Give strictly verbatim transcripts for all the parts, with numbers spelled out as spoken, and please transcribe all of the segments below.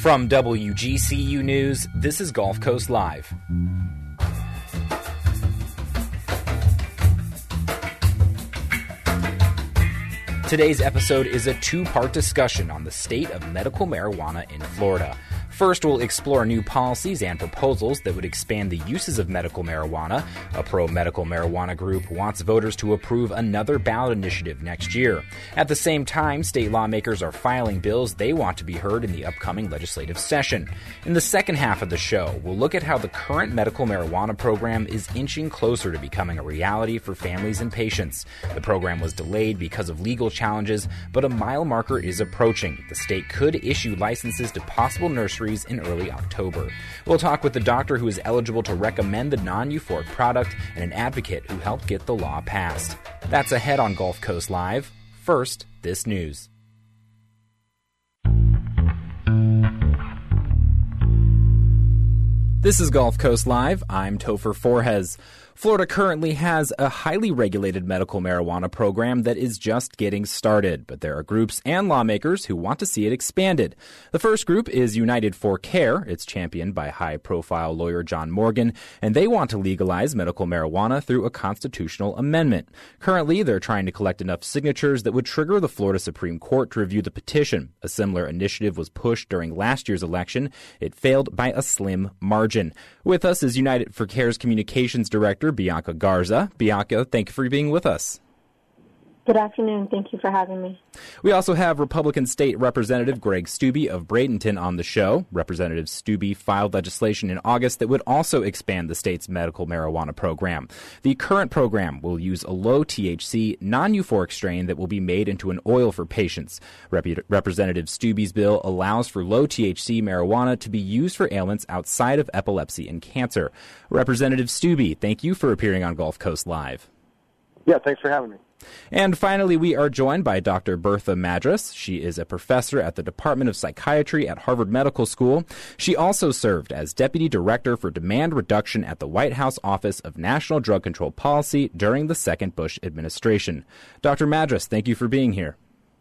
From W G C U News, this is Gulf Coast Live. Today's episode is a two-part discussion on the state of medical marijuana in Florida. First, we'll explore new policies and proposals that would expand the uses of medical marijuana. A pro-medical marijuana group wants voters to approve another ballot initiative next year. At the same time, state lawmakers are filing bills they want to be heard in the upcoming legislative session. In the second half of the show, we'll look at how the current medical marijuana program is inching closer to becoming a reality for families and patients. The program was delayed because of legal challenges, but a mile marker is approaching. The state could issue licenses to possible nurseries in early October. We'll talk with the doctor who is eligible to recommend the non-euphoric product and an advocate who helped get the law passed. That's ahead on Gulf Coast Live. First, this news. This is Gulf Coast Live. I'm Topher Forhez. Florida currently has a highly regulated medical marijuana program that is just getting started, but there are groups and lawmakers who want to see it expanded. The first group is United for Care. It's championed by high-profile lawyer John Morgan, and they want to legalize medical marijuana through a constitutional amendment. Currently, they're trying to collect enough signatures that would trigger the Florida Supreme Court to review the petition. A similar initiative was pushed during last year's election. It failed by a slim margin. With us is United for Care's Communications Director, Bianca Garza. Bianca, thank you for being with us. Good afternoon. Thank you for having me. We also have Republican State Representative Greg Steube of Bradenton on the show. Representative Steube filed legislation in August that would also expand the state's medical marijuana program. The current program will use a low T H C, non-euphoric strain that will be made into an oil for patients. Rep- Representative Steube's bill allows for low T H C marijuana to be used for ailments outside of epilepsy and cancer. Representative Steube, thank you for appearing on Gulf Coast Live. Yeah, thanks for having me. And finally, we are joined by Doctor Bertha Madras. She is a professor at the Department of Psychiatry at Harvard Medical School. She also served as Deputy Director for Demand Reduction at the White House Office of National Drug Control Policy during the second Bush administration. Doctor Madras, thank you for being here.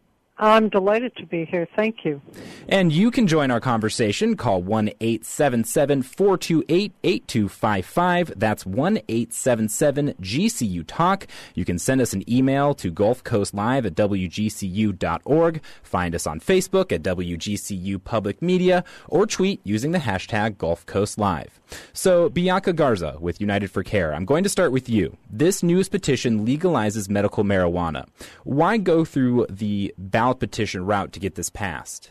I'm delighted to be here. Thank you. And you can join our conversation. Call one eight seven seven, four two eight, eight two five five. That's one eight seven seven, G C U Talk. You can send us an email to gulfcoastlive at w g c u dot org. Find us on Facebook at W G C U Public Media, or tweet using the hashtag Gulf Coast Live. So, Bianca Garza with United for Care, I'm going to start with you. This newest petition legalizes medical marijuana. Why go through the ballot petition route to get this passed?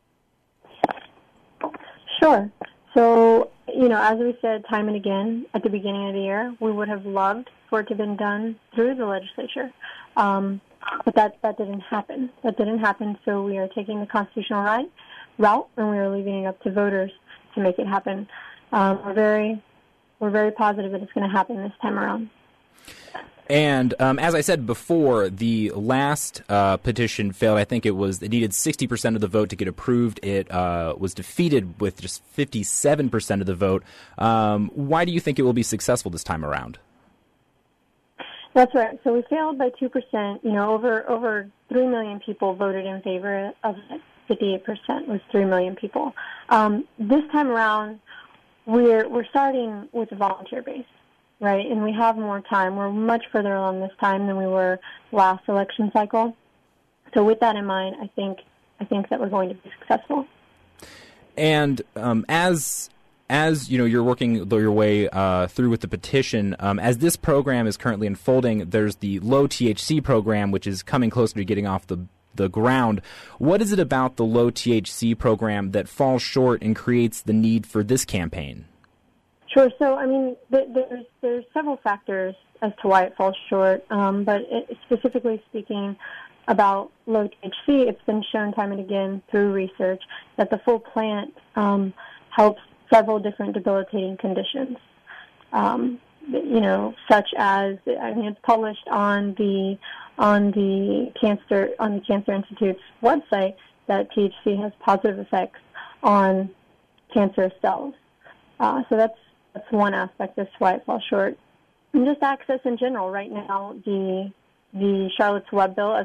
Sure. So, you know, as we said time and again at the beginning of the year, we would have loved for it to have been done through the legislature. Um, but that, that didn't happen. That didn't happen, so we are taking the constitutional right route, and we are leaving it up to voters to make it happen. Um, we're very, we're very positive that it's going to happen this time around. And um, as I said before, the last uh, petition failed. I think it was it needed sixty percent of the vote to get approved. It uh, was defeated with just fifty-seven percent of the vote. Um, why do you think it will be successful this time around? That's right. So we failed by two percent. You know, over over three million people voted in favor of it. fifty-eight percent was three million people. Um, this time around, we're we're starting with a volunteer base. Right, and we have more time. We're much further along this time than we were last election cycle. So with that in mind, I think I think that we're going to be successful. And um, as as you know, you're working your way uh, through with the petition. Um, as this program is currently unfolding, there's the low T H C program, which is coming closer to getting off the the ground. What is it about the low T H C program that falls short and creates the need for this campaign? Sure. So, I mean, there's there's several factors as to why it falls short, um, but it, specifically speaking about low T H C, it's been shown time and again through research that the full plant um, helps several different debilitating conditions, um, you know, such as, I mean, it's published on the on the cancer on the Cancer Institute's website that T H C has positive effects on cancerous cells. Uh, so that's That's one aspect. That's why it falls short. And just access in general. Right now, the the Charlotte's Web bill, as it's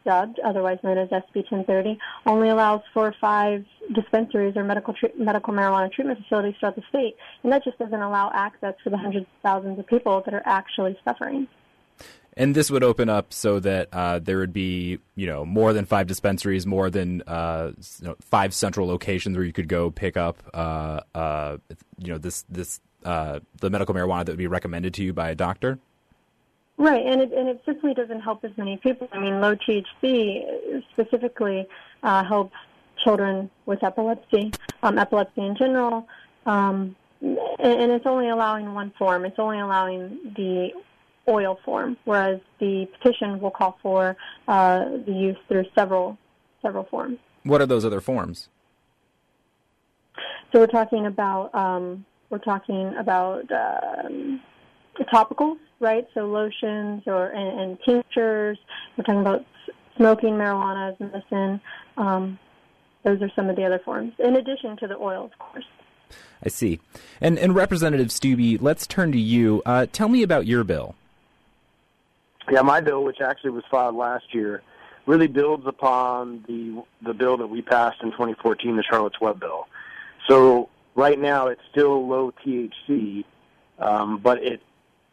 dubbed, otherwise known as S B ten thirty, only allows four or five dispensaries or medical tre- medical marijuana treatment facilities throughout the state, and that just doesn't allow access for the hundreds of thousands of people that are actually suffering. And this would open up so that uh, there would be, you know, more than five dispensaries, more than uh, you know, five central locations where you could go pick up, uh, uh, you know, this this uh, the medical marijuana that would be recommended to you by a doctor. Right, and it and it simply doesn't help as many people. I mean, low T H C specifically uh, helps children with epilepsy, um, epilepsy in general, um, and, and it's only allowing one form. It's only allowing the oil form, whereas the petition will call for uh, the use through several several forms. What are those other forms? So we're talking about um, we're talking about um, topicals, right? So lotions or and, and tinctures. We're talking about smoking marijuana as medicine. Um, those are some of the other forms, in addition to the oil, of course. I see. And and Representative Stube, let's turn to you. Uh, tell me about your bill. Yeah, my bill, which actually was filed last year, really builds upon the the bill that we passed in twenty fourteen, the Charlotte's Web bill. So right now it's still low T H C, um, but it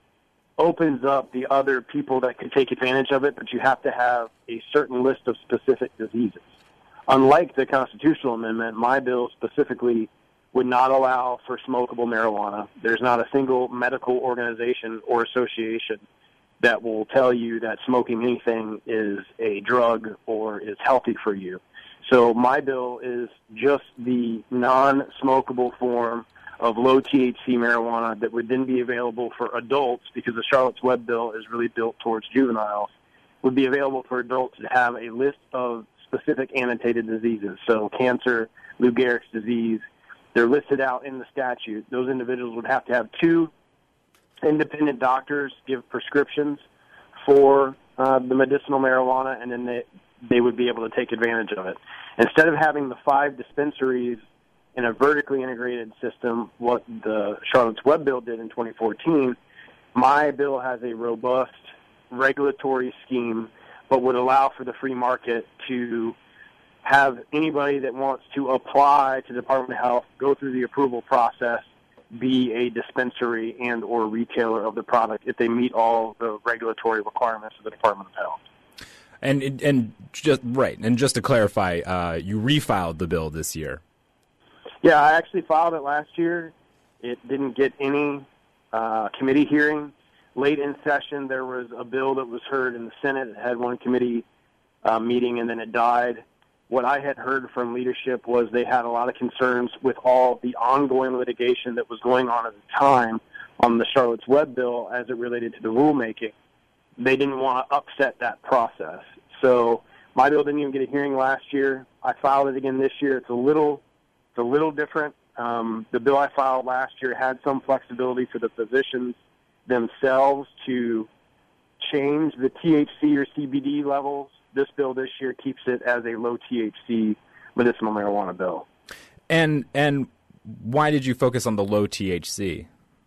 opens up the other people that could take advantage of it, but you have to have a certain list of specific diseases. Unlike the constitutional amendment, my bill specifically would not allow for smokable marijuana. There's not a single medical organization or association that will tell you that smoking anything is a drug or is healthy for you. So my bill is just the non-smokable form of low T H C marijuana that would then be available for adults, because the Charlotte's Web bill is really built towards juveniles, would be available for adults to have a list of specific annotated diseases. So cancer, Lou Gehrig's disease, they're listed out in the statute. Those individuals would have to have two independent doctors give prescriptions for uh, the medicinal marijuana, and then they, they would be able to take advantage of it. Instead of having the five dispensaries in a vertically integrated system, what the Charlotte's Web bill did in twenty fourteen, my bill has a robust regulatory scheme, but would allow for the free market to have anybody that wants to apply to the Department of Health go through the approval process, be a dispensary and or retailer of the product if they meet all the regulatory requirements of the Department of Health. And and just right, and just to clarify, uh, you refiled the bill this year. Yeah, I actually filed it last year. It didn't get any uh, committee hearing. Late in session, there was a bill that was heard in the Senate. It had one committee uh, meeting, and then it died. What I had heard from leadership was they had a lot of concerns with all the ongoing litigation that was going on at the time on the Charlotte's Web bill as it related to the rulemaking. They didn't want to upset that process. So my bill didn't even get a hearing last year. I filed it again this year. It's a little, it's a little different. Um, the bill I filed last year had some flexibility for the physicians themselves to change the T H C or C B D levels. This bill this year keeps it as a low T H C medicinal marijuana bill. And and why did you focus on the low T H C?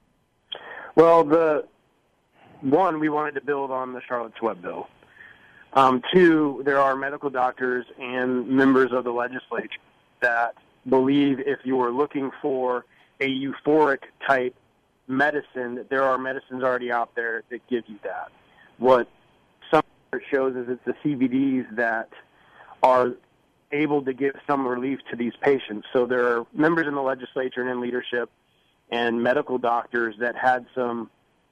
Well, the one, we wanted to build on the Charlotte's Web bill. Um, two, there are medical doctors and members of the legislature that believe if you are looking for a euphoric type medicine, that there are medicines already out there that give you that. What some research shows is it's the C B Ds that are able to give some relief to these patients. So there are members in the legislature and in leadership and medical doctors that had some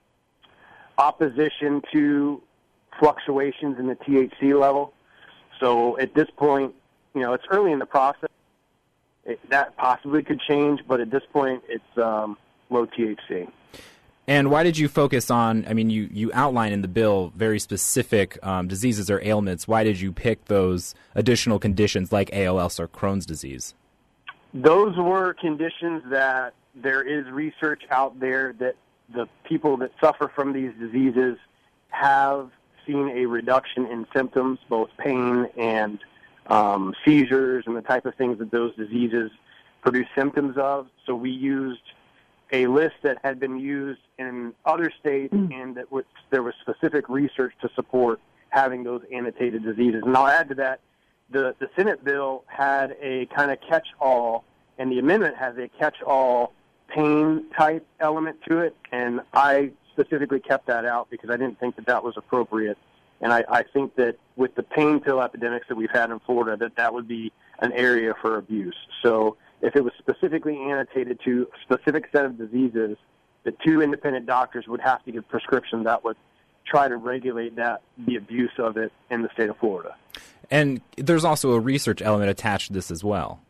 opposition to fluctuations in the T H C level. So at this point, you know, it's early in the process. It, that possibly could change, but at this point, it's um, low T H C. And why did you focus on, I mean, you, you outline in the bill very specific um, diseases or ailments. Why did you pick those additional conditions like A L S or Crohn's disease? Those were conditions that there is research out there that the people that suffer from these diseases have seen a reduction in symptoms, both pain and um, seizures and the type of things that those diseases produce symptoms of. So we used a list that had been used in other states mm. and that was, there was specific research to support having those annotated diseases. And I'll add to that, the, the Senate bill had a kind of catch-all, and the amendment has a catch-all pain-type element to it, and I specifically kept that out because I didn't think that that was appropriate. And I, I think that with the pain pill epidemics that we've had in Florida, that that would be an area for abuse. So if it was specifically annotated to a specific set of diseases, the two independent doctors would have to give prescriptions that would try to regulate that, the abuse of it in the state of Florida. And there's also a research element attached to this as well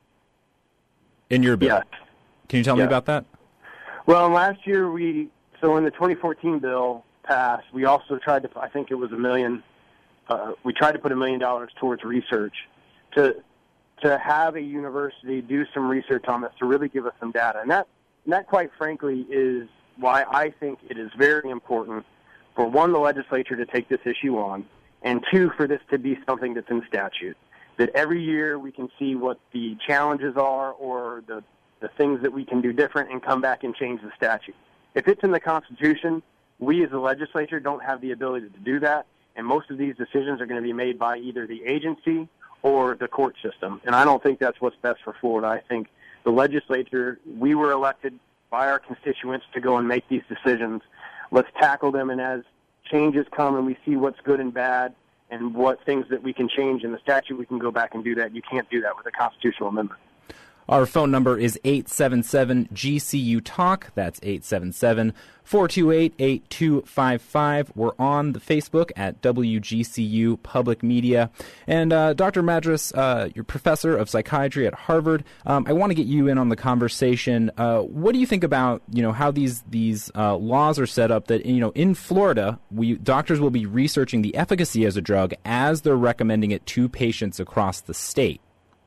in your bill. Yes. Can you tell yes. me about that? Well, last year we, so in the twenty fourteen bill passed, we also tried to, I think it was a million, uh, we tried to put a million dollars towards research to to have a university do some research on this to really give us some data. And that, and that quite frankly, is why I think it is very important for, one, the legislature to take this issue on, and two, for this to be something that's in statute. That every year we can see what the challenges are or the, the things that we can do different and come back and change the statute. If it's in the Constitution, we as a legislature don't have the ability to do that, and most of these decisions are going to be made by either the agency or the court system. And I don't think that's what's best for Florida. I think the legislature, we were elected by our constituents to go and make these decisions. Let's tackle them, and as changes come and we see what's good and bad and what things that we can change in the statute, we can go back and do that. You can't do that with a constitutional amendment. Our phone number is eight seven seven G C U talk. That's eight seven seven, four two eight, eight two five five. We're on the Facebook at W G C U Public Media. And uh, Doctor Madras, uh, you're professor of psychiatry at Harvard. Um, I want to get you in on the conversation. Uh, what do you think about, you know, how these these uh, laws are set up that, you know, in Florida, we doctors will be researching the efficacy as a drug as they're recommending it to patients across the state?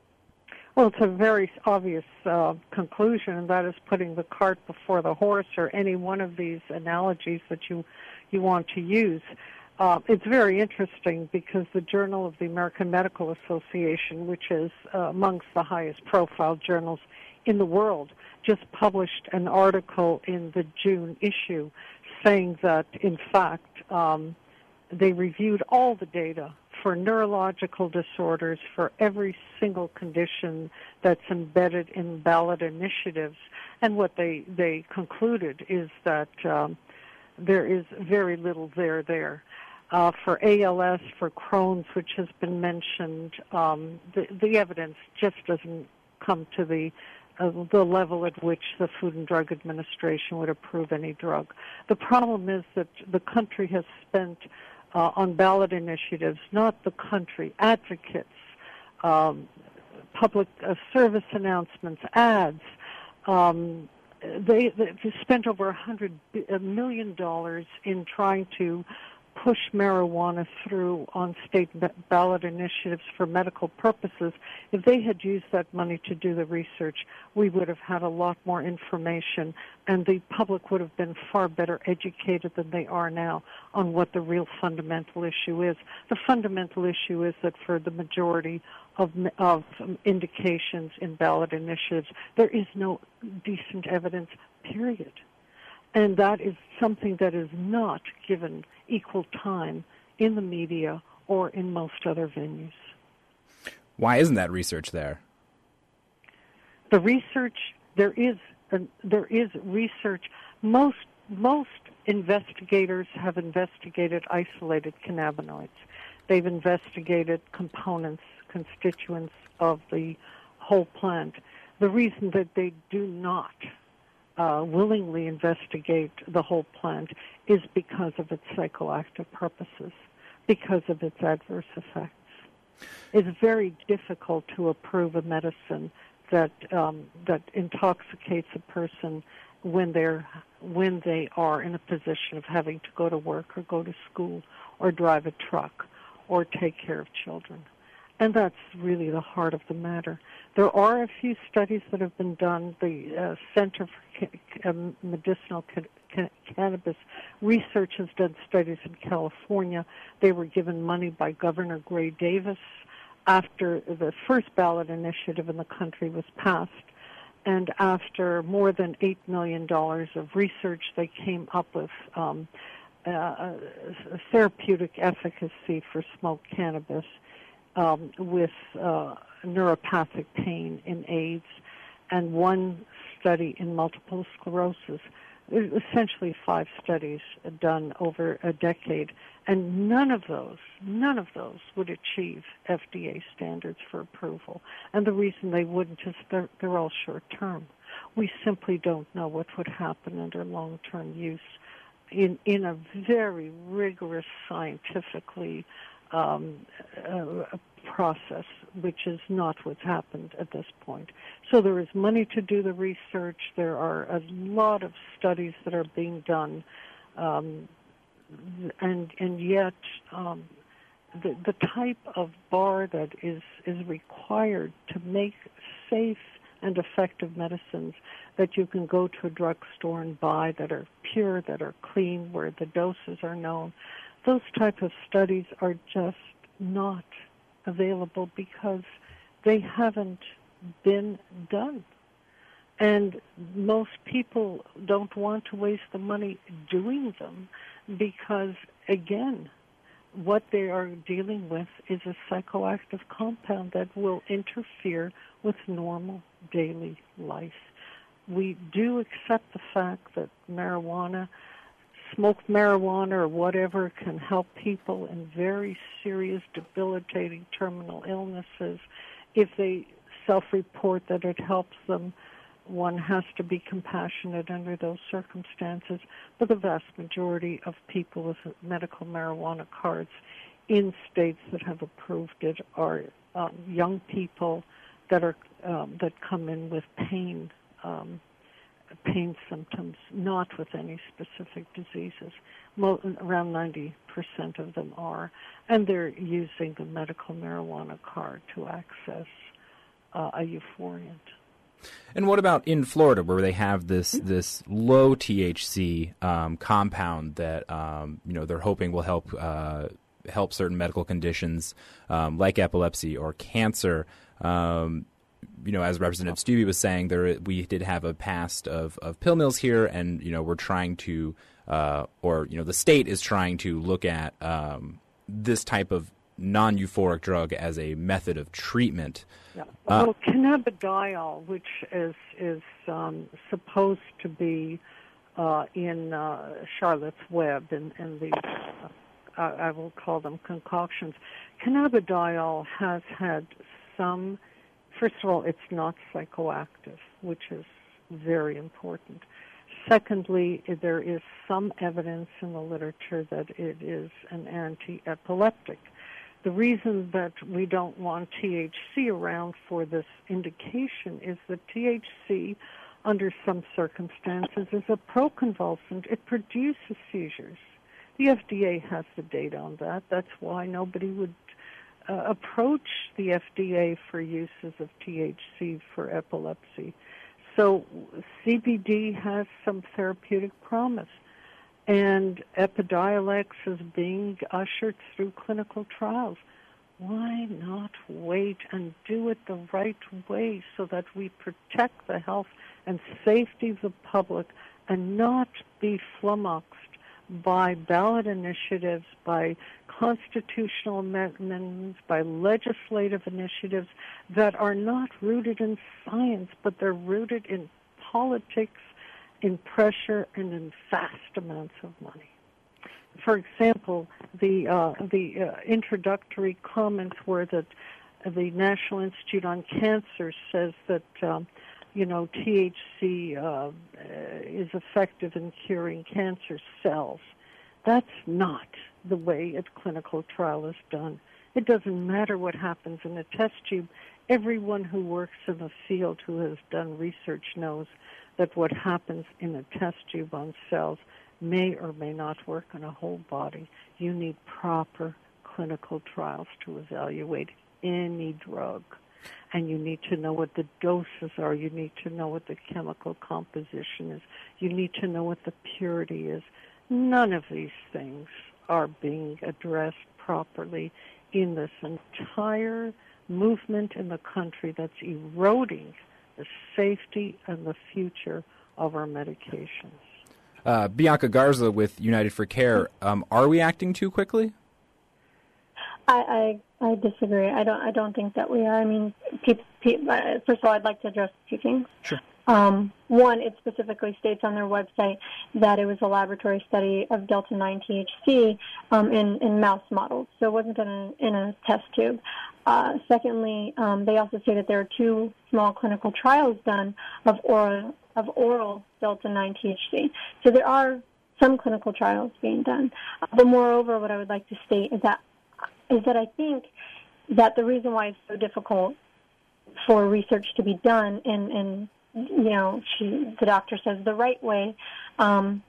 Well, it's a very obvious uh, conclusion, and that is putting the cart before the horse, or any one of these analogies that you, you want to use. Uh, it's very interesting because the Journal of the American Medical Association, which is uh, amongst the highest profile journals in the world, just published an article in the June issue saying that, in fact, um, they reviewed all the data for neurological disorders, for every single condition that's embedded in ballot initiatives. And what they, they concluded is that um, there is very little there there. Uh, for A L S, for Crohn's, which has been mentioned, um, the, the evidence just doesn't come to the uh, the level at which the Food and Drug Administration would approve any drug. The problem is that the country has spent Uh, on ballot initiatives, not the country, advocates, um, public uh, service announcements, ads. Um, they, they spent over a hundred a million dollars in trying to push marijuana through on state ballot initiatives for medical purposes. If they had used that money to do the research, we would have had a lot more information, and the public would have been far better educated than they are now on what the real fundamental issue is. The fundamental issue is that for the majority of, of indications in ballot initiatives, there is no decent evidence, period. And that is something that is not given equal time in the media or in most other venues. Why isn't that research there? The research, there is a, there is research. Most most investigators have investigated isolated cannabinoids. They've investigated components, constituents of the whole plant. The reason that they do not Uh, willingly investigate the whole plant is because of its psychoactive purposes, because of its adverse effects. It's very difficult to approve a medicine that um, that intoxicates a person when they're when they are in a position of having to go to work or go to school or drive a truck or take care of children. And that's really the heart of the matter. There are a few studies that have been done. The uh, Center for Ca- um, Medicinal Ca- Ca- Cannabis Research has done studies in California. They were given money by Governor Gray Davis after the first ballot initiative in the country was passed. And after more than eight million dollars of research, they came up with um, uh, therapeutic efficacy for smoked cannabis um, with uh, neuropathic pain in AIDS, and one study in multiple sclerosis. Essentially five studies done over a decade, and none of those, none of those would achieve F D A standards for approval. And the reason they wouldn't is they're, they're all short-term. We simply don't know what would happen under long-term use in, in a very rigorous, scientifically um, uh, process, which is not what's happened at this point. So there is money to do the research. There are a lot of studies that are being done, um, and and yet um, the the type of bar that is is required to make safe and effective medicines that you can go to a drugstore and buy, that are pure, that are clean, where the doses are known, those type of studies are just not available because they haven't been done. And most people don't want to waste the money doing them because, again, what they are dealing with is a psychoactive compound that will interfere with normal daily life. We do accept the fact that marijuana, smoked marijuana or whatever, can help people in very serious, debilitating terminal illnesses. If they self-report that it helps them, one has to be compassionate under those circumstances. But the vast majority of people with medical marijuana cards in states that have approved it are um, young people that are um, that come in with pain um, pain symptoms, not with any specific diseases. Mo- around ninety percent of them are, and they're using the medical marijuana card to access uh, a euphoriant. And what about in Florida, where they have this this low T H C um, compound that um, you know they're hoping will help uh, help certain medical conditions um, like epilepsy or cancer? Um, you know, as Representative Stubbe was saying, there we did have a past of, of pill mills here, and you know we're trying to, uh, or you know, the state is trying to look at um, this type of non-euphoric drug as a method of treatment. Yeah. Well, uh, cannabidiol, which is is um, supposed to be uh, in uh, Charlotte's Web and, and these, uh, I will call them concoctions. Cannabidiol has had some. First of all, it's not psychoactive, which is very important. Secondly, there is some evidence in the literature that it is an anti-epileptic. The reason that we don't want T H C around for this indication is that T H C, under some circumstances, is a proconvulsant. It produces seizures. The F D A has the data on that. That's why nobody would uh, approach the F D A for uses of T H C for epilepsy. So C B D has some therapeutic promise. And Epidiolex is being ushered through clinical trials. Why not wait and do it the right way so that we protect the health and safety of the public and not be flummoxed by ballot initiatives, by constitutional amendments, by legislative initiatives that are not rooted in science, but they're rooted in politics, in pressure, and in vast amounts of money. For example, the uh, the uh, introductory comments were that the National Institute on Cancer says that um, you know T H C uh, is effective in curing cancer cells. That's not the way a clinical trial is done. It doesn't matter what happens in a test tube. Everyone who works in the field who has done research knows that what happens in a test tube on cells may or may not work on a whole body. You need proper clinical trials to evaluate any drug. And you need to know what the doses are. You need to know what the chemical composition is. You need to know what the purity is. None of these things are being addressed properly in this entire movement in the country that's eroding the safety and the future of our medications. Uh, Bianca Garza with United for Care. Um, are we acting too quickly? I, I I disagree. I don't I don't think that we are. I mean, pe- pe- first of all, I'd like to address two things. Sure. Um, one, it specifically states on their website that it was a laboratory study of delta nine T H C um, in, in mouse models, so it wasn't in a, in a test tube. Uh, secondly, um, they also say that there are two small clinical trials done of oral, of oral delta nine T H C. So there are some clinical trials being done. But moreover, what I would like to state is that is that I think that the reason why it's so difficult for research to be done and, and you know, she, the doctor says the right way, um,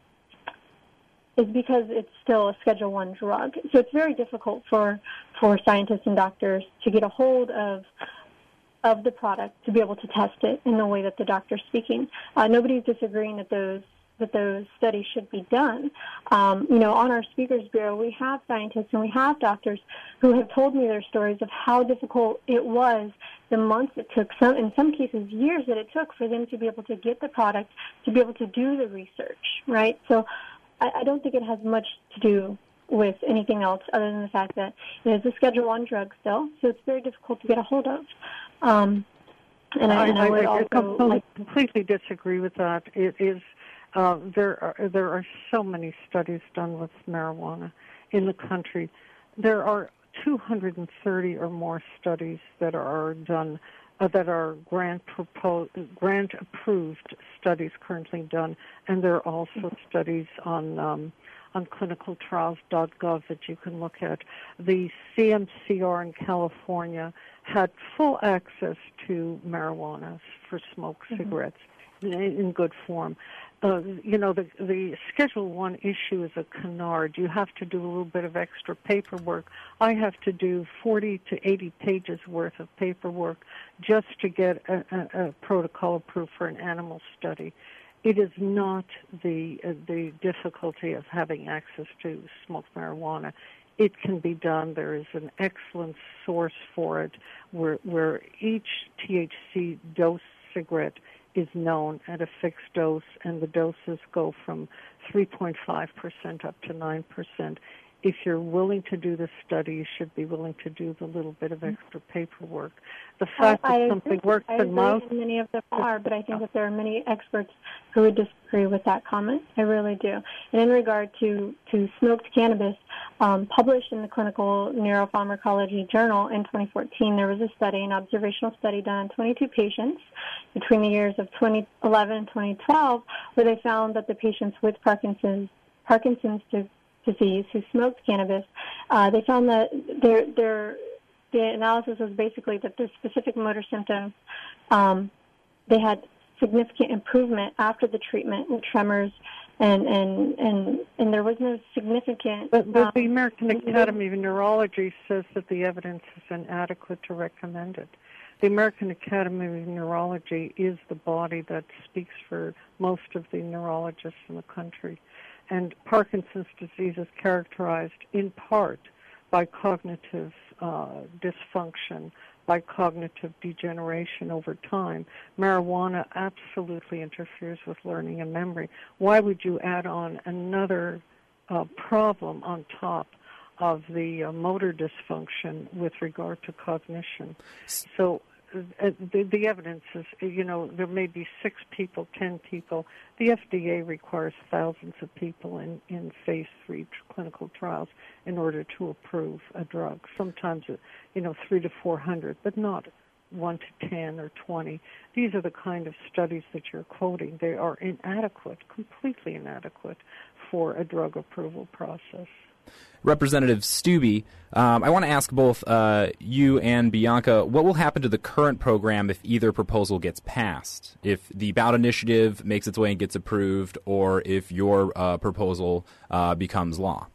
is because it's still a Schedule One drug. So it's very difficult for, for scientists and doctors to get a hold of of the product to be able to test it in the way that the doctor's speaking. Uh, nobody's disagreeing that those that those studies should be done. Um, you know, on our Speakers Bureau, we have scientists and we have doctors who have told me their stories of how difficult it was, the months it took, some in some cases years that it took for them to be able to get the product, to be able to do the research, right? So I, I don't think it has much to do with anything else other than the fact that it is a Schedule One drug still, so it's very difficult to get a hold of. Um, and I, and I would I, I also completely, like completely disagree with that. It is uh, there are there are so many studies done with marijuana in the country. There are two hundred thirty or more studies that are done uh, that are grant proposed, grant approved studies currently done, and there are also studies on um, on clinical trials dot gov that you can look at. The C M C R in California had full access to marijuana for smoked mm-hmm. cigarettes in, in good form. Uh, you know, the the Schedule One issue is a canard. You have to do a little bit of extra paperwork. I have to do forty to eighty pages worth of paperwork just to get a, a, a protocol approved for an animal study. It is not the uh, the difficulty of having access to smoked marijuana. It can be done. There is an excellent source for it where where each T H C dose cigarette is known at a fixed dose, and the doses go from three point five percent up to nine percent. If you're willing to do the study, you should be willing to do the little bit of extra paperwork. The fact I, that I something agree. works I in mouse... agree, and many of them are, but I think that there are many experts who would disagree with that comment. I really do. And in regard to, to smoked cannabis, um, published in the Clinical Neuropharmacology Journal in twenty fourteen, there was a study, an observational study done on twenty-two patients between the years of twenty eleven and twenty twelve, where they found that the patients with Parkinson's, Parkinson's disease who smoked cannabis, uh, they found that their their the analysis was basically that their specific motor symptoms, um, they had significant improvement after the treatment with tremors, and and and, and there was no significant. But, but um, the American Academy of Neurology says that the evidence is inadequate to recommend it. The American Academy of Neurology is the body that speaks for most of the neurologists in the country. And Parkinson's disease is characterized in part by cognitive uh, dysfunction, by cognitive degeneration over time. Marijuana absolutely interferes with learning and memory. Why would you add on another uh, problem on top of the uh, motor dysfunction with regard to cognition? So uh, the, the evidence is, you know, there may be six people, ten people. The F D A requires thousands of people in, in phase three clinical trials in order to approve a drug. Sometimes, you know, three to four hundred, but not one to ten or twenty. These are the kind of studies that you're quoting. They are inadequate, completely inadequate for a drug approval process. Representative Stubbe, um, I want to ask both uh, you and Bianca, what will happen to the current program if either proposal gets passed? If the ballot initiative makes its way and gets approved, or if your uh, proposal uh, becomes law?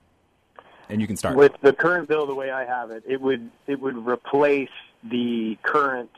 And you can start. With the current bill, the way I have it, it would it would replace the current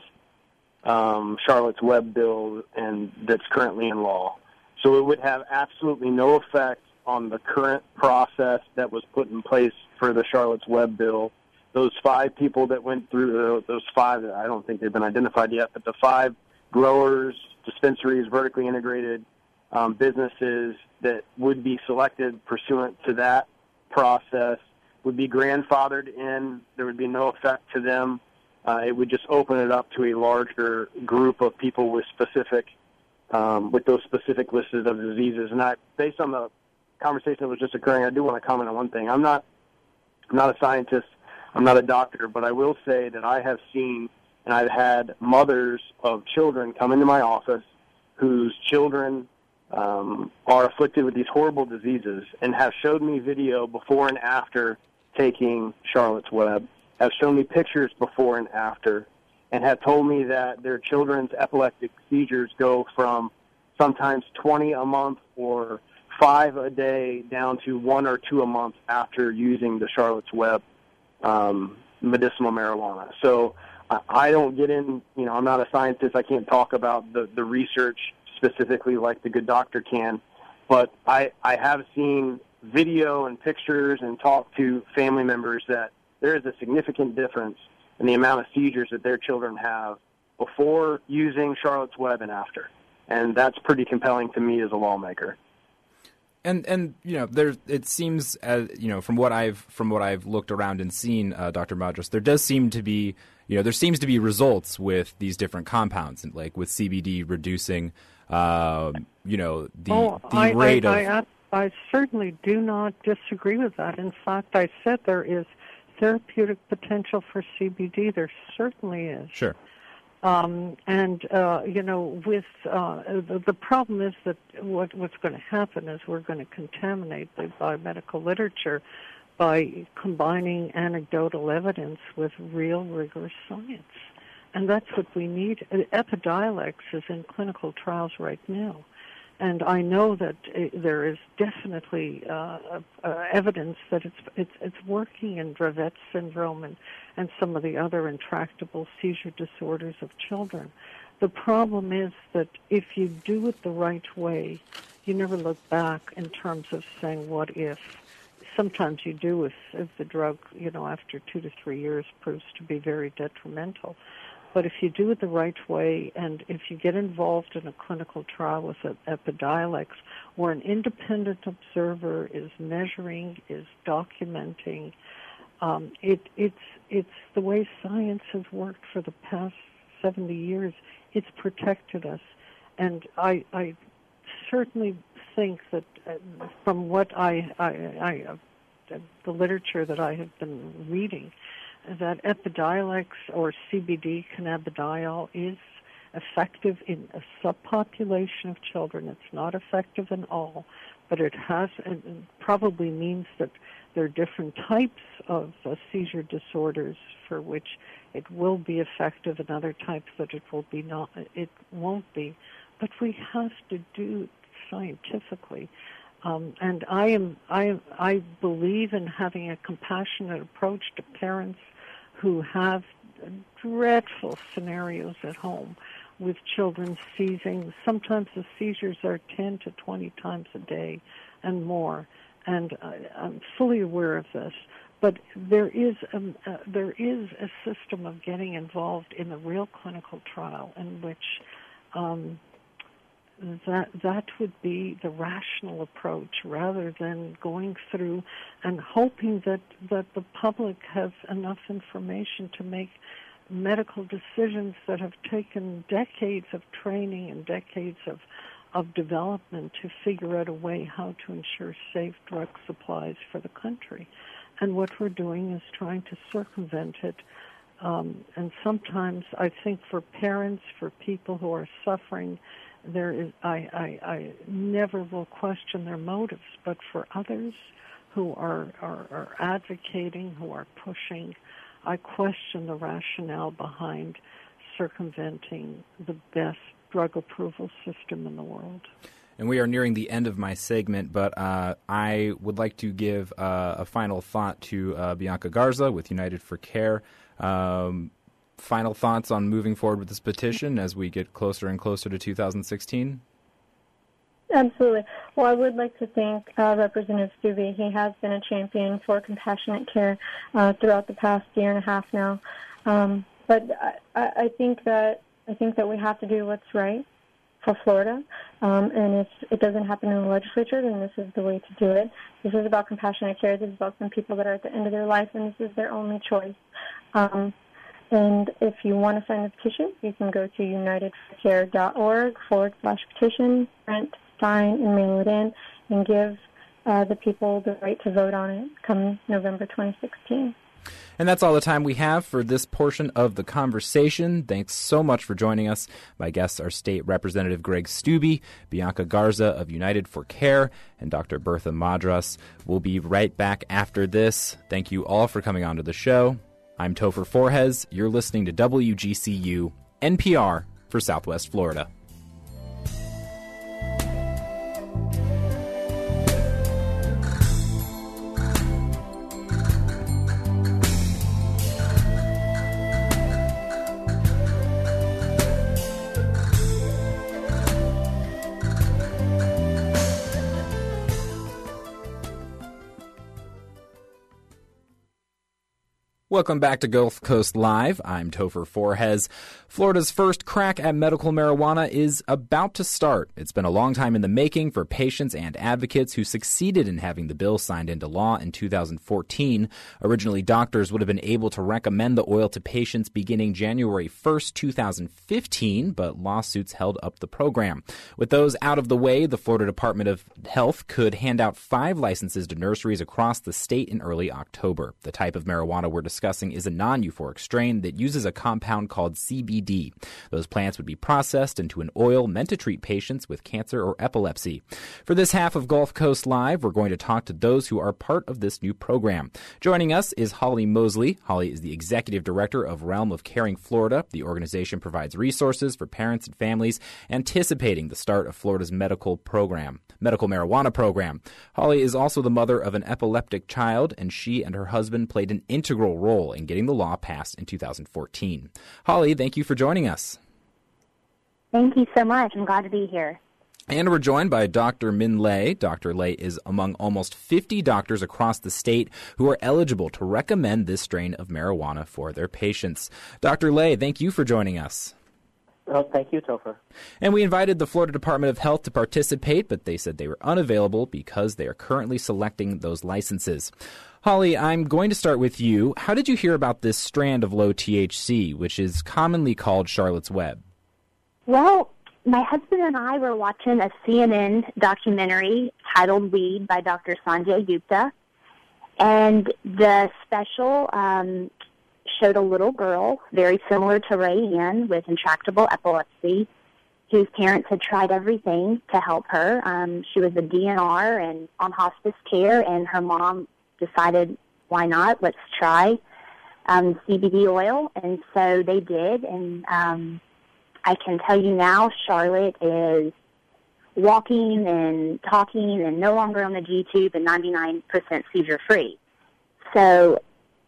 um, Charlotte's Web bill and that's currently in law. So it would have absolutely no effect on the current process that was put in place for the Charlotte's Web bill. Those five people that went through, the, those five, I don't think they've been identified yet, but the five growers, dispensaries, vertically integrated um, businesses that would be selected pursuant to that process would be grandfathered in. There would be no effect to them. Uh, it would just open it up to a larger group of people with specific, um, with those specific lists of diseases. And I, based on the conversation that was just occurring, I do want to comment on one thing. I'm not, I'm not a scientist. I'm not a doctor, but I will say that I have seen and I've had mothers of children come into my office whose children um, are afflicted with these horrible diseases and have showed me video before and after taking Charlotte's Web, have shown me pictures before and after, and have told me that their children's epileptic seizures go from sometimes twenty a month or five a day down to one or two a month after using the Charlotte's Web um, medicinal marijuana. So I, I don't get in, you know, I'm not a scientist. I can't talk about the, the research specifically like the good doctor can, but I, I have seen video and pictures and talked to family members that there is a significant difference in the amount of seizures that their children have before using Charlotte's Web and after. And that's pretty compelling to me as a lawmaker. And and you know, there it seems as you know from what I've from what I've looked around and seen, uh, Doctor Madras, there does seem to be you know there seems to be results with these different compounds, and like with C B D reducing, uh, you know, the oh, the I, rate I, of. I, I certainly do not disagree with that. In fact, I said there is therapeutic potential for C B D. There certainly is. Sure. Um, and, uh, you know, with uh, the, the problem is that what, what's going to happen is we're going to contaminate the biomedical literature by combining anecdotal evidence with real, rigorous science. And that's what we need. Epidiolex is in clinical trials right now. And I know that it, there is definitely uh, uh, evidence that it's it's it's working in Dravet syndrome and, and some of the other intractable seizure disorders of children. The problem is that if you do it the right way, you never look back in terms of saying, what if? Sometimes you do if, if the drug, you know, after two to three years proves to be very detrimental. But if you do it the right way, and if you get involved in a clinical trial with Epidiolex, where an independent observer is measuring, is documenting, um, it, it's it's the way science has worked for the past seventy years. It's protected us, and I, I certainly think that uh, from what I, I, I uh, the literature that I have been reading, that Epidiolex or C B D cannabidiol is effective in a subpopulation of children. It's not effective in all, but it has, it probably means that there are different types of uh, seizure disorders for which it will be effective, and other types that it will be not. It won't be, but we have to do it scientifically. Um, and I am, I, I believe in having a compassionate approach to parents who have dreadful scenarios at home with children seizing. Sometimes the seizures are ten to twenty times a day and more. And I, I'm fully aware of this. But there is a, uh, there is a system of getting involved in a real clinical trial in which um, that that would be the rational approach, rather than going through and hoping that, that the public has enough information to make medical decisions that have taken decades of training and decades of, of development to figure out a way how to ensure safe drug supplies for the country. And what we're doing is trying to circumvent it. Um, and sometimes I think for parents, for people who are suffering, there is, I, I, I never will question their motives, but for others who are, are, are advocating, who are pushing, I question the rationale behind circumventing the best drug approval system in the world. And we are nearing the end of my segment, but uh, I would like to give uh, a final thought to uh, Bianca Garza with United for Care. Um, Final thoughts on moving forward with this petition as we get closer and closer to two thousand sixteen? Absolutely. Well, I would like to thank uh, Representative Stubbe. He has been a champion for compassionate care uh, throughout the past year and a half now. Um, but I, I think that I think that we have to do what's right of Florida. Um, and if it doesn't happen in the legislature, then this is the way to do it. This is about compassionate care. This is about some people that are at the end of their life, and this is their only choice. Um, and if you want to sign the petition, you can go to unitedforcare.org forward slash petition, print, sign, and mail it in, and give uh, the people the right to vote on it come November twenty sixteen. And that's all the time we have for this portion of the conversation. Thanks so much for joining us. My guests are State Representative Greg Steube, Bianca Garza of United for Care, and Doctor Bertha Madras. We'll be right back after this. Thank you all for coming on to the show. I'm Topher Forhes. You're listening to W G C U, N P R for Southwest Florida. Welcome back to Gulf Coast Live. I'm Topher Forhes. Florida's first crack at medical marijuana is about to start. It's been a long time in the making for patients and advocates who succeeded in having the bill signed into law in two thousand fourteen. Originally, doctors would have been able to recommend the oil to patients beginning January first, two thousand fifteen, but lawsuits held up the program. With those out of the way, the Florida Department of Health could hand out five licenses to nurseries across the state in early October. The type of marijuana we're discussing is a non-euphoric strain that uses a compound called C B D. Those plants would be processed into an oil meant to treat patients with cancer or epilepsy. For this half of Gulf Coast Live, we're going to talk to those who are part of this new program. Joining us is Holly Mosley. Holly is the executive director of Realm of Caring Florida. The organization provides resources for parents and families anticipating the start of Florida's medical program, medical marijuana program. Holly is also the mother of an epileptic child, and she and her husband played an integral role in getting the law passed in two thousand fourteen. Holly, thank you for joining us. Thank you so much. I'm glad to be here. And we're joined by Doctor Min Lay. Doctor Lay is among almost fifty doctors across the state who are eligible to recommend this strain of marijuana for their patients. Doctor Lay, thank you for joining us. Oh, thank you, Topher. And we invited the Florida Department of Health to participate, but they said they were unavailable because they are currently selecting those licenses. Holly, I'm going to start with you. How did you hear about this strand of low T H C, which is commonly called Charlotte's Web? Well, my husband and I were watching a C N N documentary titled Weed by Doctor Sanjay Gupta, and the special um, showed a little girl, very similar to Rayanne, with intractable epilepsy, whose parents had tried everything to help her. Um, she was a D N R and on hospice care, and her mom decided, why not? Let's try um, C B D oil. And so they did. And um, I can tell you now, Charlotte is walking and talking and no longer on the G-tube and ninety-nine percent seizure-free. So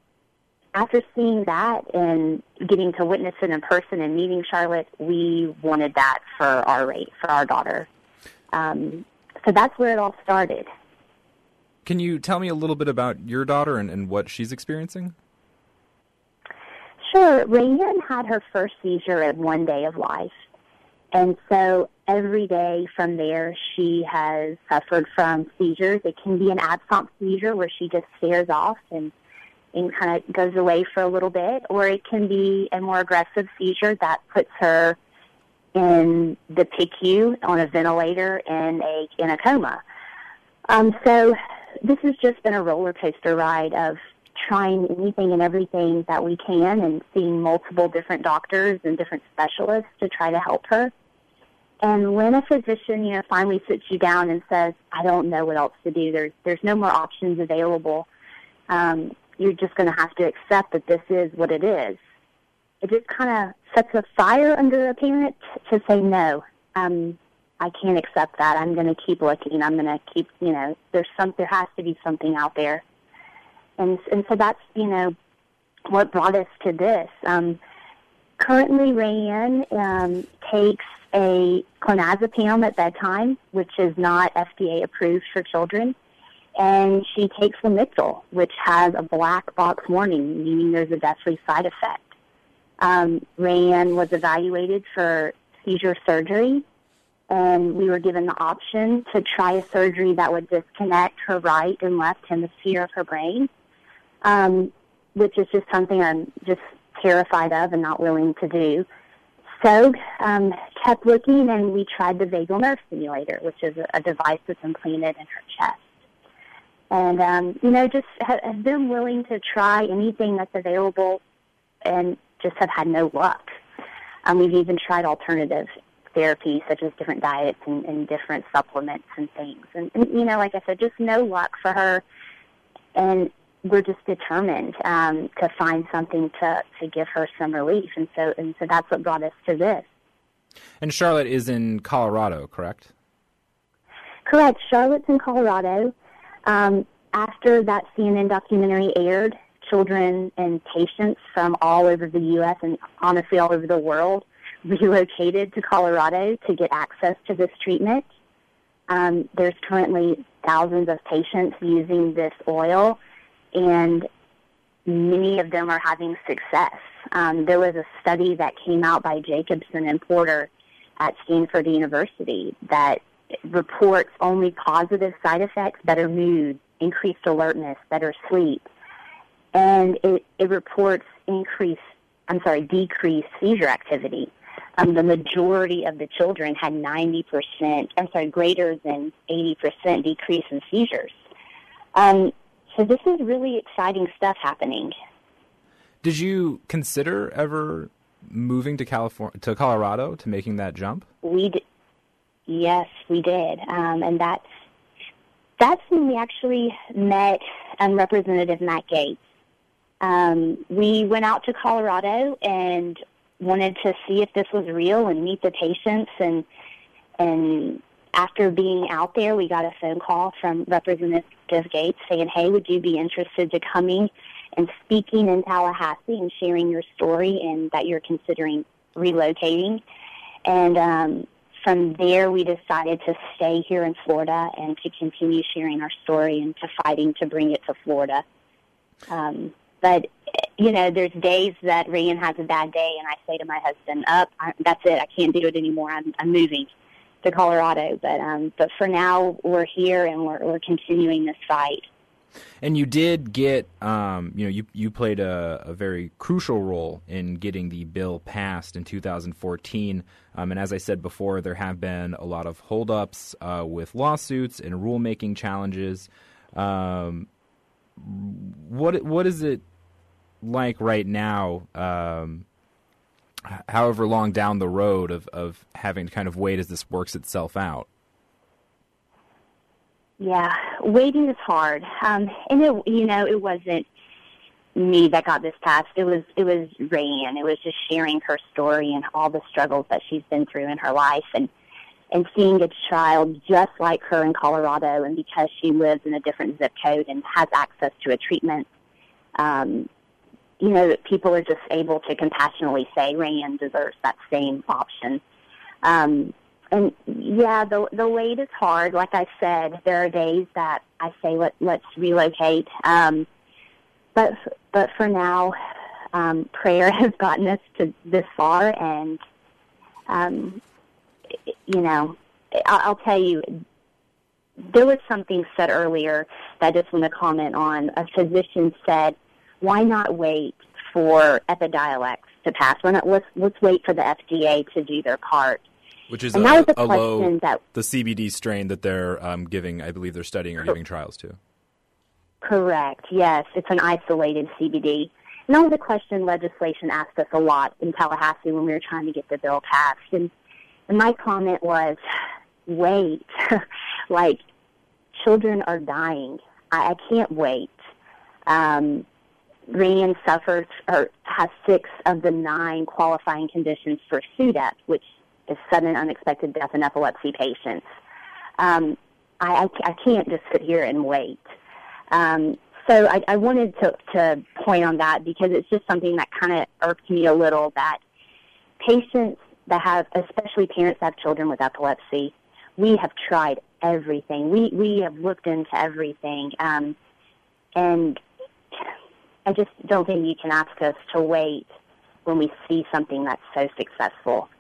after seeing that and getting to witness it in person and meeting Charlotte, we wanted that for our rate, for our daughter. Um, so that's where it all started. Can you tell me a little bit about your daughter and, and what she's experiencing? Sure. Rayanne had her first seizure at one day of life. And so every day from there, she has suffered from seizures. It can be an absent seizure where she just stares off and, and kind of goes away for a little bit, or it can be a more aggressive seizure that puts her in the P I C U on a ventilator and a, in a coma. Um, so this has just been a roller coaster ride of trying anything and everything that we can and seeing multiple different doctors and different specialists to try to help her. And when a physician, you know, finally sits you down and says, I don't know what else to do, there's, there's no more options available, um, you're just going to have to accept that this is what it is. It just kind of sets a fire under a parent to say, no, um, I can't accept that. I'm going to keep looking. I'm going to keep, you know, there's some, there has to be something out there. And, and so that's, you know, what brought us to this. Um, currently, Rayanne um, takes a clonazepam at bedtime, which is not F D A approved for children. And she takes Lamictal, which has a black box warning, meaning there's a deathly side effect. Um, Rayanne was evaluated for seizure surgery, and we were given the option to try a surgery that would disconnect her right and left hemisphere of her brain, um, which is just something I'm just terrified of and not willing to do. So um, kept looking, and we tried the vagal nerve stimulator, which is a, a device that's implanted in her chest. And, um, you know, just have, have been willing to try anything that's available and just have had no luck. Um, we've even tried alternative therapy, such as different diets and, and different supplements and things. And, and, you know, like I said, just no luck for her. And we're just determined um, to find something to, to give her some relief. And so and so that's what brought us to this. And Charlotte is in Colorado, correct? Correct. Charlotte's in Colorado. Um, after that C N N documentary aired, children and patients from all over the U S and honestly all over the world relocated to Colorado to get access to this treatment. Um, there's currently thousands of patients using this oil, and many of them are having success. Um, there was a study that came out by Jacobson and Porter at Stanford University that reports only positive side effects: better mood, increased alertness, better sleep. And it, it reports increased, I'm sorry, decreased seizure activity. Um, the majority of the children had ninety percent, I'm sorry, greater than eighty percent decrease in seizures. Um, so this is really exciting stuff happening. Did you consider ever moving to California, to Colorado, to making that jump? We did. Yes, we did. Um, and that's, that's when we actually met um, Representative Matt Gaetz. Um, we went out to Colorado and wanted to see if this was real and meet the patients. And and after being out there, we got a phone call from Representative Gaetz saying, hey, would you be interested to coming and speaking in Tallahassee and sharing your story and that you're considering relocating? And um, from there, we decided to stay here in Florida and to continue sharing our story and to fighting to bring it to Florida. Um, but, you know, there's days that Ryan has a bad day, and I say to my husband, up, I, that's it, I can't do it anymore, I'm, I'm moving to Colorado. But um, but for now, we're here, and we're, we're continuing this fight. And you did get, um, you know, you you played a, a very crucial role in getting the bill passed in two thousand fourteen. Um, and as I said before, there have been a lot of holdups uh, with lawsuits and rulemaking challenges. Um, what what is it like right now, um, however long down the road of, of having to kind of wait as this works itself out? Yeah, waiting is hard. Um, and, it, you know, it wasn't me that got this passed. It was it was Rayanne. It was just sharing her story and all the struggles that she's been through in her life, and, and seeing a child just like her in Colorado, and because she lives in a different zip code and has access to a treatment, um, you know, people are just able to compassionately say Rayanne deserves that same option. Um And, yeah, the the wait is hard. Like I said, there are days that I say, Let, let's relocate. Um, but but for now, um, prayer has gotten us to this far. And, um, you know, I'll, I'll tell you, there was something said earlier that I just want to comment on. A physician said, why not wait for Epidiolex to pass? Why not, let's, let's wait for the F D A to do their part. Which is and a, a, a low, that, the C B D strain that they're um, giving, I believe they're studying or giving trials to. Correct, yes. It's an isolated C B D. And that was a question legislation asked us a lot in Tallahassee when we were trying to get the bill passed. And, and my comment was, wait. Like, children are dying. I, I can't wait. Um, Rayanne suffers, or has six of the nine qualifying conditions for S U D E P, which is sudden unexpected death in epilepsy patients. Um, I, I, I can't just sit here and wait. Um, so I, I wanted to, to point on that because it's just something that kind of irked me a little, that patients that have, especially parents that have children with epilepsy, we have tried everything. We, we have looked into everything. Um, and I just don't think you can ask us to wait when we see something that's so successful.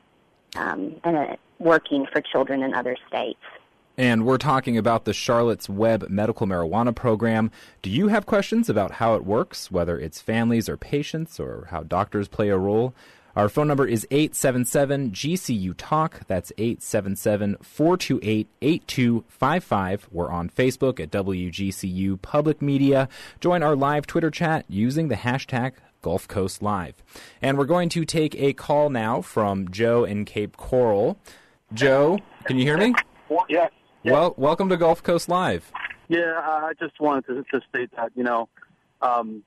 um, and uh, working for children in other states. And we're talking about the Charlotte's Web medical marijuana program. Do you have questions about how it works, whether it's families or patients or how doctors play a role? Our phone number is eight seven seven G C U Talk. That's eight seven seven, four two eight, eight two five five. We're on Facebook at W G C U Public Media. Join our live Twitter chat using the hashtag Gulf Coast Live. And we're going to take a call now from Joe in Cape Coral. Joe, can you hear me? Yeah. Yeah. Well, welcome to Gulf Coast Live. Yeah, I just wanted to, to state that, you know, um,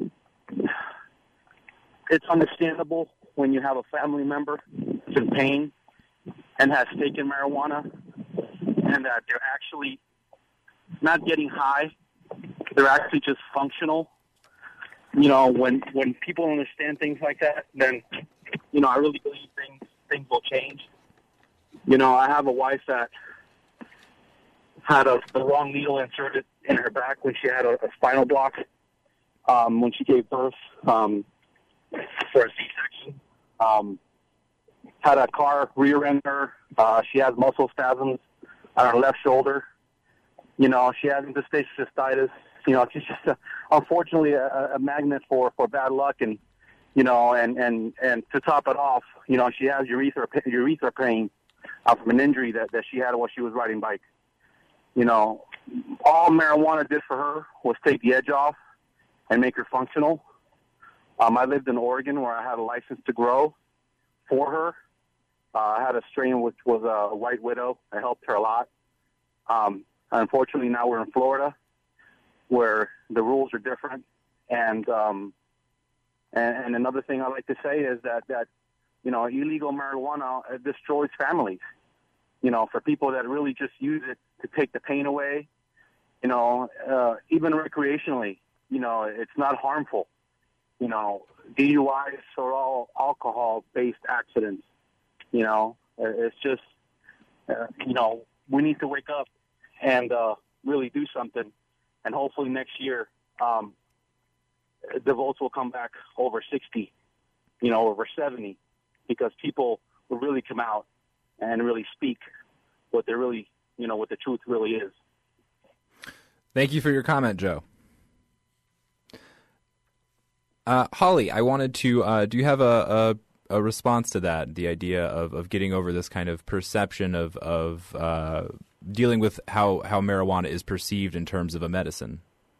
it's understandable when you have a family member that's in pain and has taken marijuana and that they're actually not getting high. They're actually just functional. You know, when, when people understand things like that, then, you know, I really believe things, things will change. You know, I have a wife that had a, the wrong needle inserted in her back when she had a, a spinal block um, when she gave birth um, for a C-section. Um, had a car rear-end her. Uh, she has muscle spasms on her left shoulder. You know, she has interstitial cystitis. You know, she's just, a, unfortunately, a, a magnet for, for bad luck. And, you know, and, and, and to top it off, you know, she has urethra, urethra pain uh, from an injury that, that she had while she was riding bike. You know, all marijuana did for her was take the edge off and make her functional. Um, I lived in Oregon where I had a license to grow for her. Uh, I had a strain which was a white widow. I helped her a lot. Um, unfortunately, now we're in Florida where the rules are different. And, um, and, and another thing I like to say is that, that you know, illegal marijuana uh, destroys families. You know, for people that really just use it to take the pain away, you know, uh, even recreationally, you know, it's not harmful. You know, D U Is are all alcohol-based accidents. You know, it's just, uh, you know, we need to wake up and uh, really do something. And hopefully next year, um, the votes will come back over sixty, you know, over seventy, because people will really come out and really speak what they really, you know, what the truth really is. Thank you for your comment, Joe. Uh, Holly, I wanted to, uh, do you have a, a, a response to that, the idea of, of getting over this kind of perception of, of uh, dealing with how, how marijuana is perceived in terms of a medicine?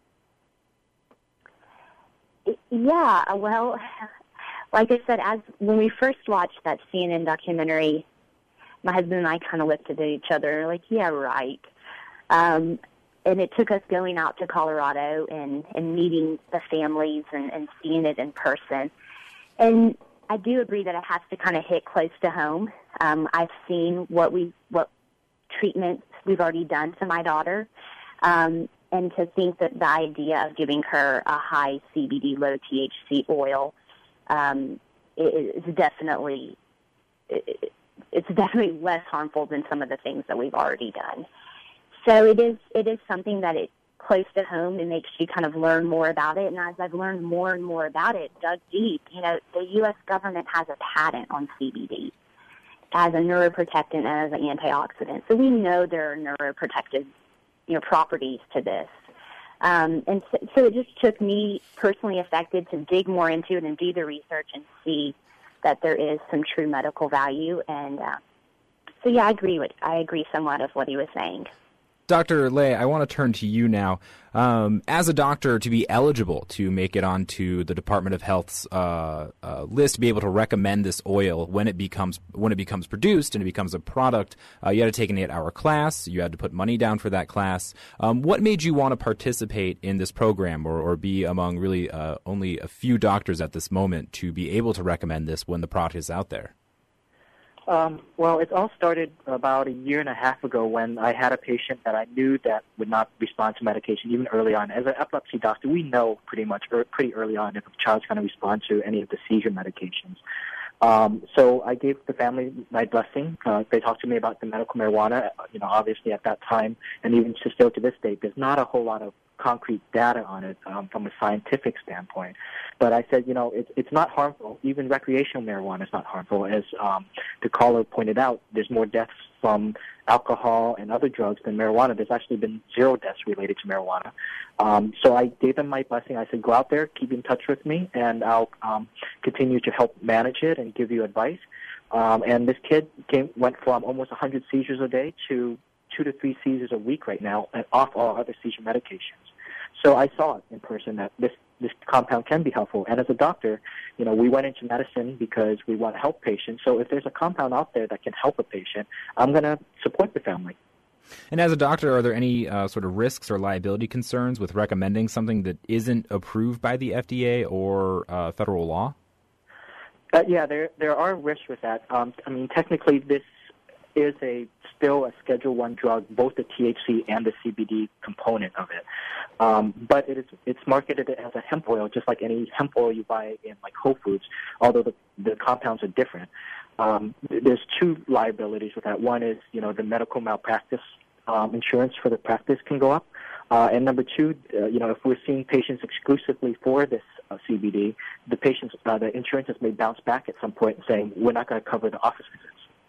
Yeah, well, like I said, as when we first watched that C N N documentary, my husband and I kind of looked at each other like, yeah, right. Um, and it took us going out to Colorado and, and meeting the families and, and seeing it in person. And I do agree that it has to kind of hit close to home. Um, I've seen what we what treatments we've already done to my daughter. Um, and to think that the idea of giving her a high C B D, low T H C oil um, is definitely it, it's definitely less harmful than some of the things that we've already done. So it is it is something that it close to home and makes you kind of learn more about it. And as I've learned more and more about it, dug deep, you know, the U S government has a patent on C B D as a neuroprotectant and as an antioxidant. So we know there are neuroprotective, you know, properties to this. Um, and so, so it just took me personally affected to dig more into it and do the research and see that there is some true medical value. And uh, so, yeah, I agree with I agree somewhat of what he was saying. Doctor Lay, I want to turn to you now. Um, as a doctor, to be eligible to make it onto the Department of Health's uh, uh, list, to be able to recommend this oil when it becomes when it becomes produced and it becomes a product, uh, you had to take an eight-hour class. You had to put money down for that class. Um, what made you want to participate in this program, or, or be among really uh, only a few doctors at this moment to be able to recommend this when the product is out there? Um, well, it all started about a year and a half ago when I had a patient that I knew that would not respond to medication even early on. As an epilepsy doctor, we know pretty much er, pretty early on if a child's going to respond to any of the seizure medications. Um, so I gave the family my blessing. Uh, they talked to me about the medical marijuana. You know, obviously at that time, and even still to this day, there's not a whole lot of concrete data on it um, from a scientific standpoint. But I said, you know, it's it's not harmful. Even recreational marijuana is not harmful. As um, the caller pointed out, there's more deaths from alcohol and other drugs than marijuana. There's actually been zero deaths related to marijuana. Um, so I gave them my blessing. I said, go out there, keep in touch with me, and I'll um, continue to help manage it and give you advice. Um, and this kid came, went from almost one hundred seizures a day to two to three seizures a week right now, and off all other seizure medications. So I saw it in person that this, this compound can be helpful. And as a doctor, you know, we went into medicine because we want to help patients. So if there's a compound out there that can help a patient, I'm going to support the family. And as a doctor, are there any uh, sort of risks or liability concerns with recommending something that isn't approved by the F D A or uh, federal law? Uh, yeah, there there are risks with that. Um, I mean, technically, this is a still a Schedule One drug, both the T H C and the C B D component of it. Um, but it is it's marketed as a hemp oil, just like any hemp oil you buy in like Whole Foods. Although the the compounds are different. Um, there's two liabilities with that. One is, you know, the medical malpractice um, insurance for the practice can go up. Uh, and number two, uh, you know, if we're seeing patients exclusively for this uh, C B D, the patients, uh, the insurances may bounce back at some point and saying, we're not going to cover the office visits.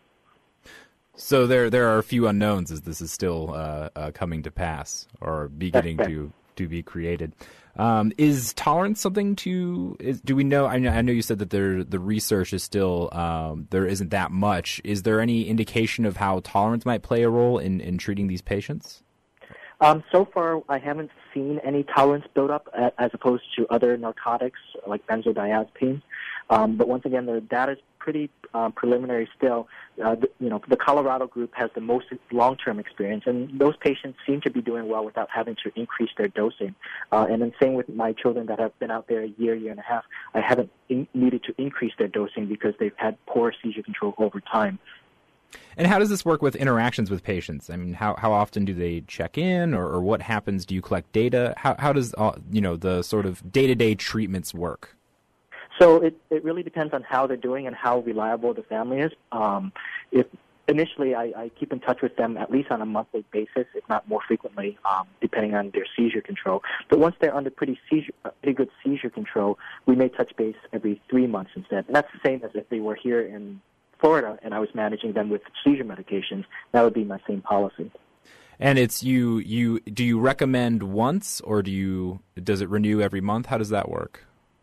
So there there are a few unknowns as this is still uh, uh, coming to pass or beginning to, to be created. Um, is tolerance something to, is, do we know, I know, I know you said that there, the research is still, um, there isn't that much. Is there any indication of how tolerance might play a role in, in treating these patients? Um, so far, I haven't seen any tolerance build up as opposed to other narcotics like benzodiazepines. Um, but once again, the data is pretty uh, preliminary still. Uh, the, you know, the Colorado group has the most long-term experience, and those patients seem to be doing well without having to increase their dosing. Uh, and then same with my children that have been out there a year, year and a half. I haven't in- needed to increase their dosing because they've had poor seizure control over time. And how does this work with interactions with patients? I mean, how, how often do they check in, or, or what happens? Do you collect data? How how does uh, you know the sort of day-to-day treatments work? So it, it really depends on how they're doing and how reliable the family is. Um, if initially, I, I keep in touch with them at least on a monthly basis, if not more frequently, um, depending on their seizure control. But once they're under pretty seizure, pretty good seizure control, we may touch base every three months instead. And that's the same as if they were here in Florida and I was managing them with seizure medications. That would be my same policy. And it's you. You do you recommend once, or do you does it renew every month? How does that work?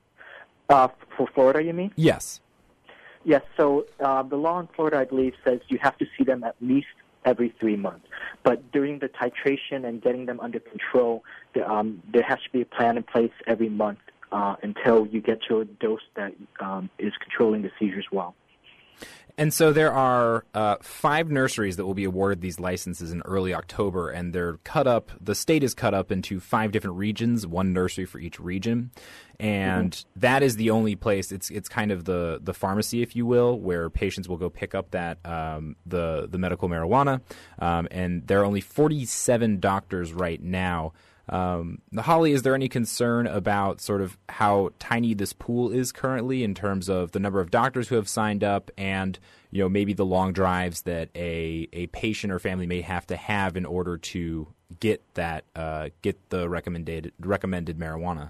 Uh, for Florida, you mean? Yes. Yes. So uh, the law in Florida, I believe, says you have to see them at least every three months. But during the titration and getting them under control, the, um, there has to be a plan in place every month uh, until you get to a dose that um, is controlling the seizures well. And so there are uh, five nurseries that will be awarded these licenses in early October, and they're cut up, the state is cut up into five different regions, one nursery for each region. And mm-hmm. that is the only place, it's it's kind of the, the pharmacy, if you will, where patients will go pick up that um, the, the medical marijuana. Um, and there are only forty-seven doctors right now. Um, Holly, is there any concern about sort of how tiny this pool is currently in terms of the number of doctors who have signed up and, you know, maybe the long drives that a, a patient or family may have to have in order to get that, uh, get the recommended, recommended marijuana?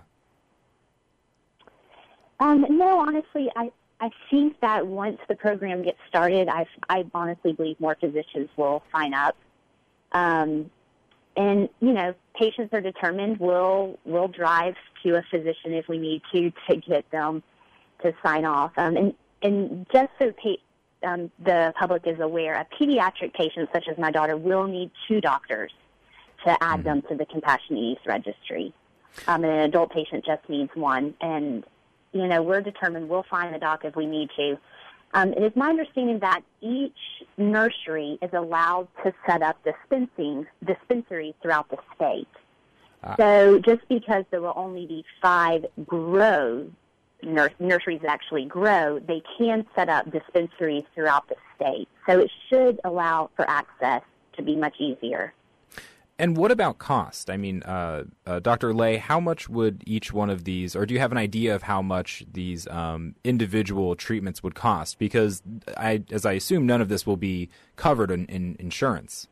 Um, no, honestly, I, I think that once the program gets started, I, I honestly believe more physicians will sign up. Um, And, you know, patients are determined. We'll, we'll drive to a physician if we need to to get them to sign off. Um, and, and just so pa- um, the public is aware, a pediatric patient such as my daughter will need two doctors to add mm-hmm. them to the compassionate use registry. Um, and an adult patient just needs one. And, you know, we're determined we'll find the doc if we need to. Um, it is my understanding that each nursery is allowed to set up dispensing dispensaries throughout the state. Ah. So just because there will only be five grow nurs- nurseries that actually grow, they can set up dispensaries throughout the state. So it should allow for access to be much easier. And what about cost? I mean, uh, uh, Doctor Lay, how much would each one of these, or do you have an idea of how much these um, individual treatments would cost? Because, I, as I assume, none of this will be covered in, in insurance.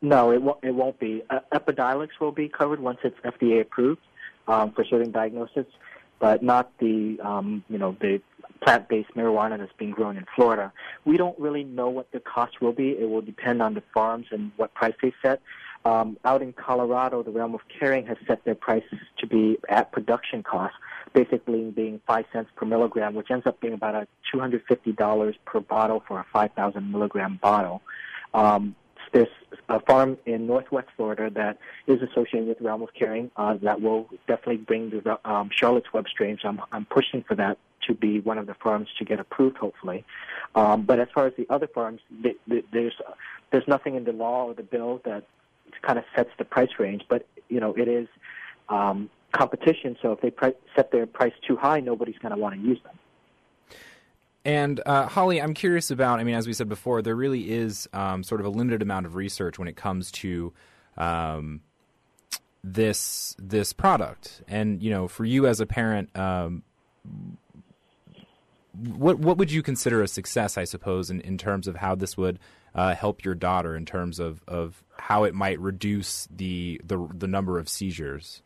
No, it won't. It won't be. Uh, Epidiolex will be covered once it's F D A approved um, for certain diagnoses, but not the um, you know the plant-based marijuana that's being grown in Florida. We don't really know what the cost will be. It will depend on the farms and what price they set. Um, out in Colorado, the Realm of Caring has set their prices to be at production cost, basically being five cents per milligram, which ends up being about a two hundred fifty dollars per bottle for a five thousand milligram bottle. Um, there's a farm in Northwest Florida that is associated with Realm of Caring uh, that will definitely bring the um, Charlotte's Web strains. I'm, I'm pushing for that to be one of the farms to get approved, hopefully. Um, but as far as the other farms, th- th- there's there's nothing in the law or the bill that kind of sets the price range. But you know, it is um, competition. So if they pri- set their price too high, nobody's going to want to use them. And, uh, Holly, I'm curious about, I mean, as we said before, there really is um, sort of a limited amount of research when it comes to um, this this product. And, you know, for you as a parent, um, what what would you consider a success, I suppose, in, in terms of how this would uh, help your daughter in terms of, of how it might reduce the, the the number of seizures?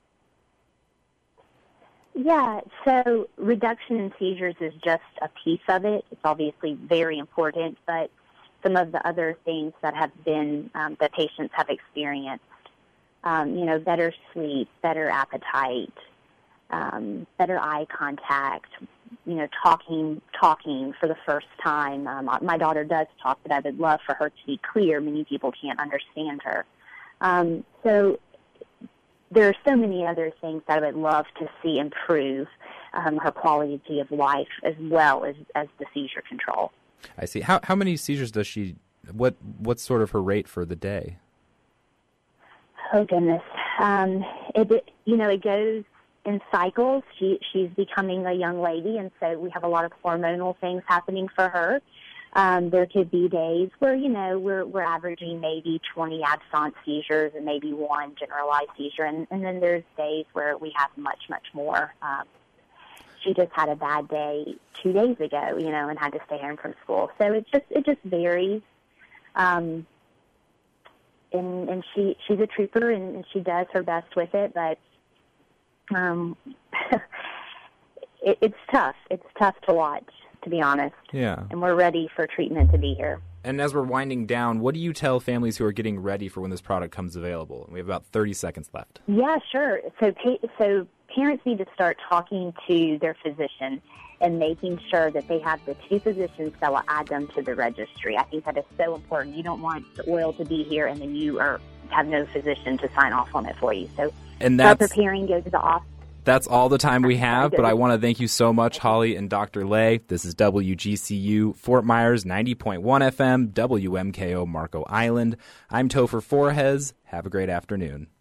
Yeah, so reduction in seizures is just a piece of it. It's obviously very important, but some of the other things that have been, um, that patients have experienced, um, you know, better sleep, better appetite, um, better eye contact, you know, talking talking for the first time. Um, my daughter does talk, but I would love for her to be clear. Many people can't understand her. Um, so there are so many other things that I would love to see improve um, her quality of life as well as, as the seizure control. I see. How how many seizures does she, what what's sort of her rate for the day? Oh, goodness. Um, it, you know, it goes in cycles. She She's becoming a young lady, and so we have a lot of hormonal things happening for her. Um, there could be days where, you know, we're we're averaging maybe twenty absence seizures and maybe one generalized seizure, and, and then there's days where we have much, much more. Um, she just had a bad day two days ago, you know, and had to stay home from school. So it just it just varies. Um, and and she she's a trooper, and, and she does her best with it, but um, it, it's tough. It's tough to watch, to be honest. Yeah. And we're ready for treatment to be here. And as we're winding down, what do you tell families who are getting ready for when this product comes available? We have about thirty seconds left. Yeah, sure. So, so parents need to start talking to their physician and making sure that they have the two physicians that will add them to the registry. I think that is so important. You don't want the oil to be here and then you are have no physician to sign off on it for you. So and that's, start preparing, go to the office. That's all the time we have, but I want to thank you so much, Holly and Doctor Lay. This is W G C U, Fort Myers, ninety point one F M, W M K O, Marco Island. I'm Topher Forjes. Have a great afternoon.